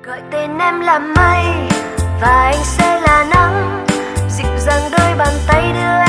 Gọi tên em là mây và anh sẽ là nắng, dịu dàng đôi bàn tay đưa